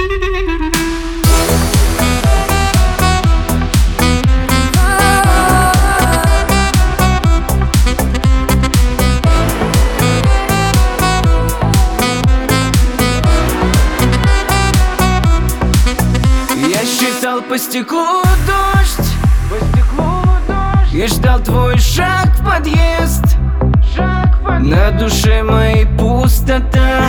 Я считал по стеклу дождь, и ждал твой шаг в подъезд. На душе моей пустота,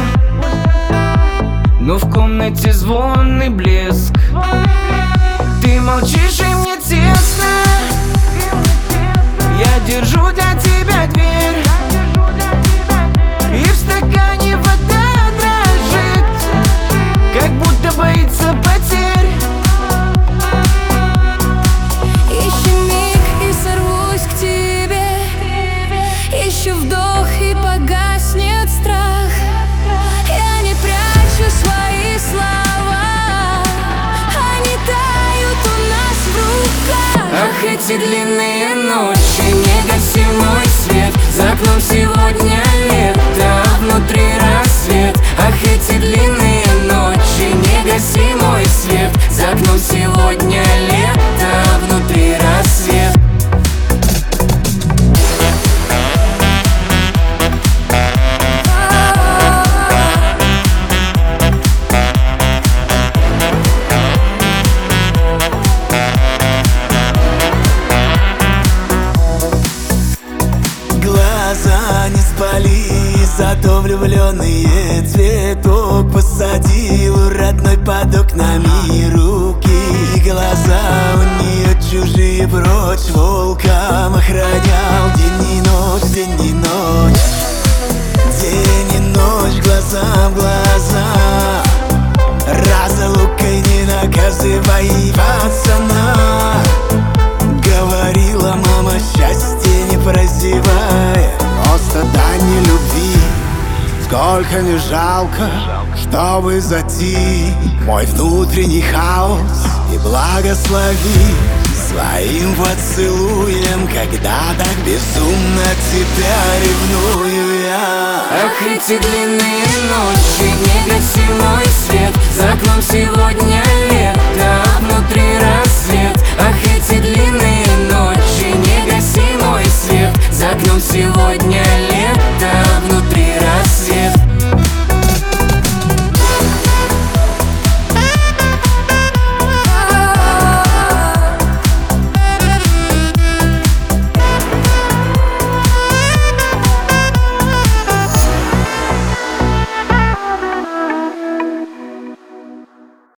но в комнате звон и блеск. Ты молчишь, и мне тесно. Я держу для тебя дверь, и в стакане вода дрожит, как будто боится потерь. Еще миг и сорвусь к тебе, еще вдох и погаснет страх. Я не прячу свои слова, они тают у нас в руках. Ах, эти длинные ночи, не гаси мой свет. За окном сегодня лето, а внутри рассвет. Ах, эти длинные ночи, не гаси мой свет. За окном сегодня лето, а внутри рассвет. Глаза не спали, зато влюбленные цветок посадил родной под окнами. Руки и глаза у нее чужие, прочь волком охранял день и ночь, день и ночь. День и ночь, глаза в глаза. Разлукой не наказывай, пацана. Говорила мама, счастье не прозевай, просто дань любви. Сколько не жалко, чтобы затих мой внутренний хаос, и благослови своим поцелуем, когда так безумно тебя ревную я. Ах, эти длинные ночи, не гаси мой свет. За окном сегодня